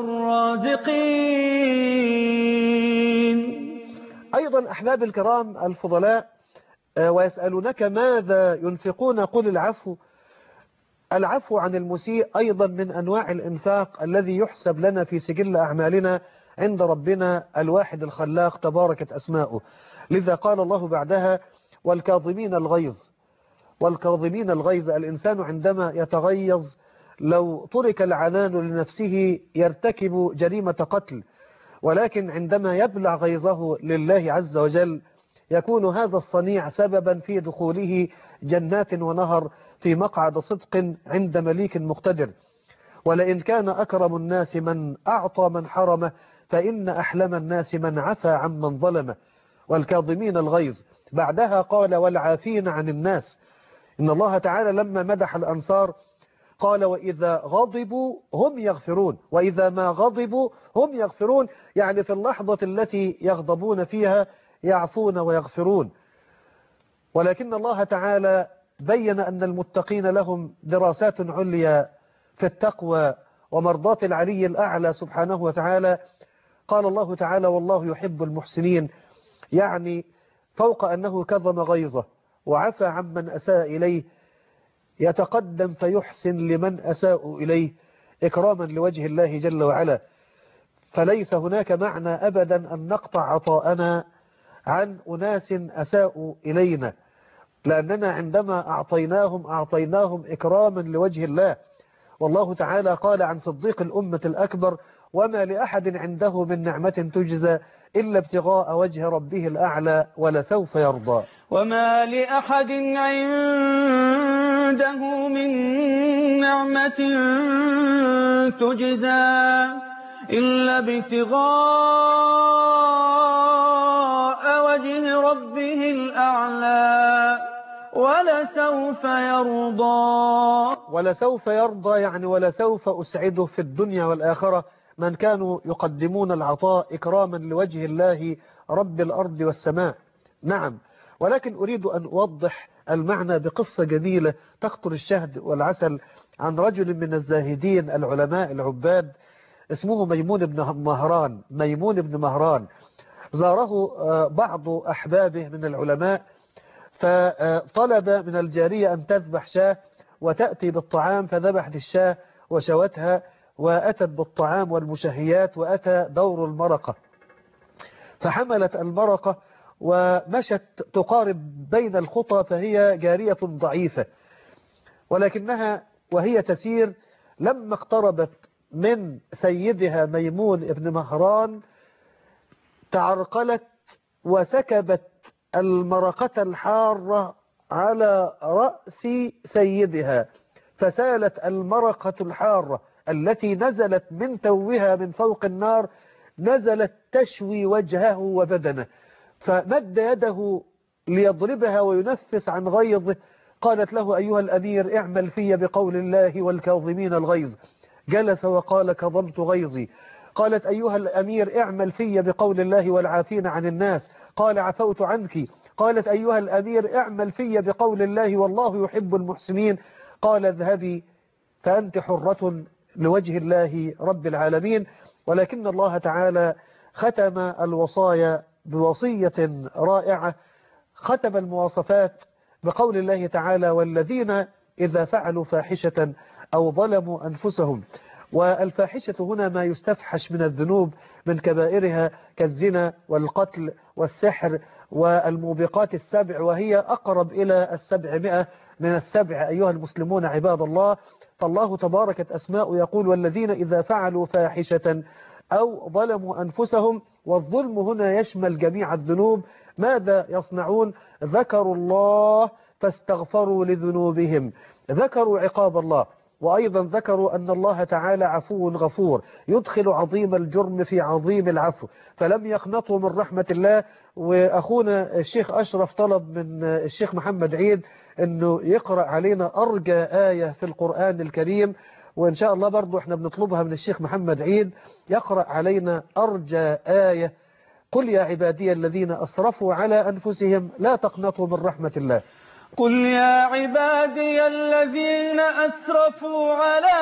الرازقين. أيضا أحباب الكرام الفضلاء، ويسألونك ماذا ينفقون قل العفو. العفو عن المسيء أيضا من أنواع الإنفاق الذي يحسب لنا في سجل أعمالنا عند ربنا الواحد الخلاق تباركت أسماؤه. لذا قال الله بعدها: والكاظمين الغيظ. والكاظمين الغيظ، الإنسان عندما يتغيظ لو ترك العنان لنفسه يرتكب جريمة قتل، ولكن عندما يبلع غيظه لله عز وجل يكون هذا الصنيع سببا في دخوله جنات ونهر في مقعد صدق عند مليك مقتدر. ولئن كان أكرم الناس من أعطى من حرمه، فإن أحلم الناس من عفى عمن ظلمه. والكاظمين الغيظ. بعدها قال: والعافين عن الناس. إن الله تعالى لما مدح الأنصار قال: وإذا غضبوا هم يغفرون، وإذا ما غضبوا هم يغفرون، يعني في اللحظة التي يغضبون فيها يعفون ويغفرون. ولكن الله تعالى بين أن المتقين لهم دراسات عليا في التقوى ومرضاة العلي الأعلى سبحانه وتعالى. قال الله تعالى: والله يحب المحسنين، يعني فوق أنه كظم غيظه وعفى عمن أساء إليه يتقدم فيحسن لمن أساء إليه إكراما لوجه الله جل وعلا. فليس هناك معنى أبدا أن نقطع عطاءنا عن أناس أساءوا إلينا، لأننا عندما أعطيناهم أعطيناهم إكراما لوجه الله. والله تعالى قال عن صديق الأمة الأكبر: وما لأحد عنده من نعمة تجزى إلا ابتغاء وجه ربه الأعلى ولسوف يرضى. وما لأحد عنده من نعمة تجزى إلا ابتغاء وجه ربه الأعلى ولسوف يرضى. ولسوف يرضى يعني ولسوف أسعده في الدنيا والآخرة من كانوا يقدمون العطاء إكراما لوجه الله رب الأرض والسماء. نعم، ولكن أريد أن أوضح المعنى بقصة جميلة تقطر الشهد والعسل عن رجل من الزاهدين العلماء العباد اسمه ميمون بن مهران. ميمون بن مهران زاره بعض أحبابه من العلماء، فطلب من الجارية أن تذبح شاة وتأتي بالطعام، فذبحت الشاة وشوتها وأتت بالطعام والمشهيات، وأتى دور المرقة، فحملت المرقة ومشت تقارب بين الخطى، فهي جارية ضعيفة، ولكنها وهي تسير لما اقتربت من سيدها ميمون ابن مهران تعرقلت وسكبت المرقة الحارة على رأس سيدها، فسالت المرقة الحارة التي نزلت من توها من فوق النار، نزلت تشوي وجهه وبدنه، فمد يده ليضربها وينفس عن غيظه. قالت له أيها الأمير اعمل في بقول الله والكاظمين الغيظ. جلس وقال كظمت غيظي. قالت أيها الأمير اعمل في بقول الله والعافين عن الناس. قال عفوت عنك. قالت أيها الأمير اعمل في بقول الله والله يحب المحسنين. قال اذهبي فأنت حرة لوجه الله رب العالمين. ولكن الله تعالى ختم الوصايا بوصية رائعة، ختم المواصفات بقول الله تعالى والذين إذا فعلوا فاحشة أو ظلموا أنفسهم. والفاحشة هنا ما يستفحش من الذنوب من كبائرها كالزنا والقتل والسحر والموبقات السبع، وهي أقرب إلى السبعمائة من السبع أيها المسلمون عباد الله. فالله تباركت أسماء يقول والذين إذا فعلوا فاحشة أو ظلموا أنفسهم، والظلم هنا يشمل جميع الذنوب. ماذا يصنعون؟ ذكروا الله فاستغفروا لذنوبهم، ذكروا عقاب الله، وأيضا ذكروا أن الله تعالى عفو غفور يدخل عظيم الجرم في عظيم العفو، فلم يقنطوا من رحمة الله. وأخونا الشيخ أشرف طلب من الشيخ محمد عيد أنه يقرأ علينا أرجى آية في القرآن الكريم، وإن شاء الله برضو احنا بنطلبها من الشيخ محمد عيد يقرأ علينا أرجى آية. قل يا عبادي الذين أسرفوا على أنفسهم لا تقنطوا من رحمة الله. قل يا عبادي الذين أسرفوا على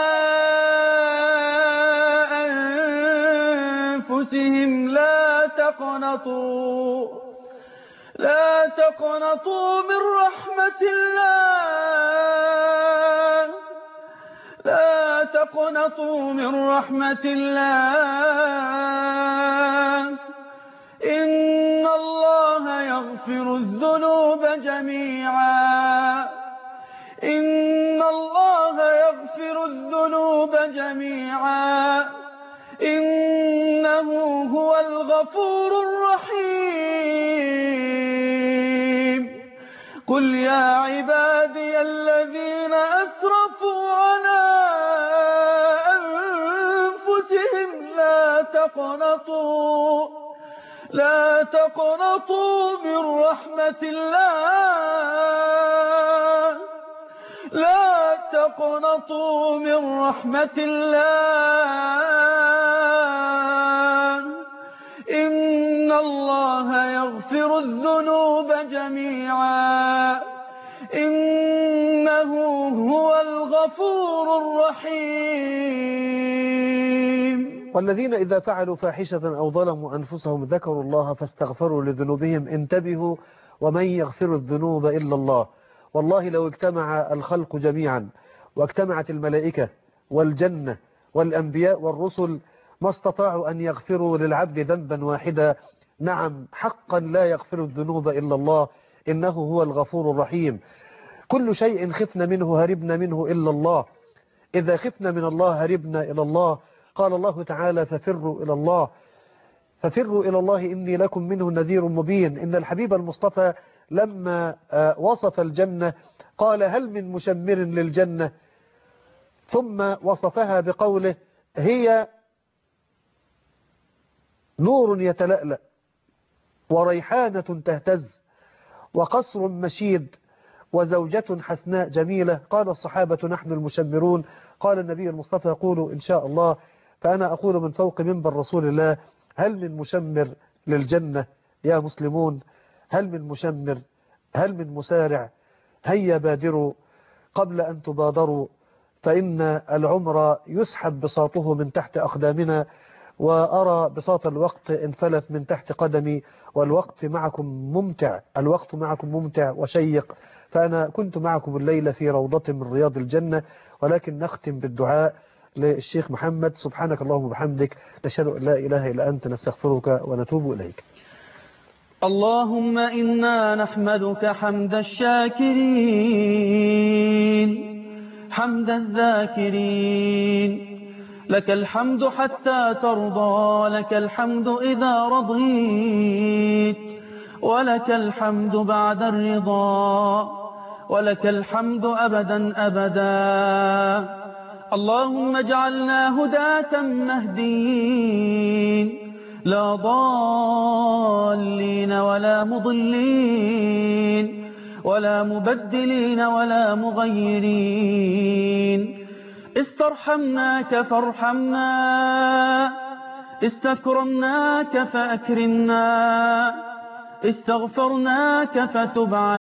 أنفسهم لا تقنطوا لا تقنطوا من رحمة الله لا تقنطوا من رحمة الله إن الله يغفر الذنوب جميعا إن الله يغفر الذنوب جميعا إنه هو الغفور الرحيم. قل يا عبادي الذين أسرفوا على أنفسهم لا تقنطوا لا تقنطوا من رحمة الله لا تقنطوا من رحمة الله إن الله يغفر الذنوب جميعا إنه هو الغفور الرحيم. والذين إذا فعلوا فاحشة أو ظلموا أنفسهم ذكروا الله فاستغفروا لذنوبهم. انتبهوا، ومن يغفر الذنوب إلا الله. والله لو اجتمع الخلق جميعا واجتمعت الملائكة والجنة والأنبياء والرسل ما استطاعوا أن يغفروا للعبد ذنبا واحدا. نعم حقا لا يغفر الذنوب إلا الله، إنه هو الغفور الرحيم. كل شيء خفنا منه هربنا منه إلا الله. إذا خفنا من الله هربنا إلى الله. قال الله تعالى ففروا إلى الله ففروا إلى الله إني لكم منه نذير مبين. إن الحبيب المصطفى لما وصف الجنة قال هل من مشمر للجنة، ثم وصفها بقوله هي نور يتلألأ وريحانة تهتز وقصر مشيد وزوجة حسناء جميلة. قال الصحابة نحن المشمرون. قال النبي المصطفى يقول إن شاء الله. فأنا أقول من فوق منبر رسول الله هل من مشمر للجنة يا مسلمون؟ هل من مشمر؟ هل من مسارع؟ هيا بادروا قبل أن تبادروا، فإن العمر يسحب بساطه من تحت أقدامنا، وأرى بساط الوقت انفلت من تحت قدمي، والوقت معكم ممتع الوقت معكم ممتع وشيق. فأنا كنت معكم الليلة في روضة من رياض الجنة، ولكن نختم بالدعاء للشيخ محمد. سبحانك اللهم وبحمدك نشهد أن لا إله إلا أنت نستغفرك ونتوب إليك. اللهم إنا نحمدك حمد الشاكرين حمد الذاكرين. لك الحمد حتى ترضى، لك الحمد إذا رضيت، ولك الحمد بعد الرضا، ولك الحمد أبدا أبدا. اللهم اجعلنا هداة مهديين لا ضالين ولا ولا مضلين ولا مبدلين ولا مغيرين. استرحمناك فارحمنا، استكرمناك فأكرمنا، استغفرناك فتب علينا.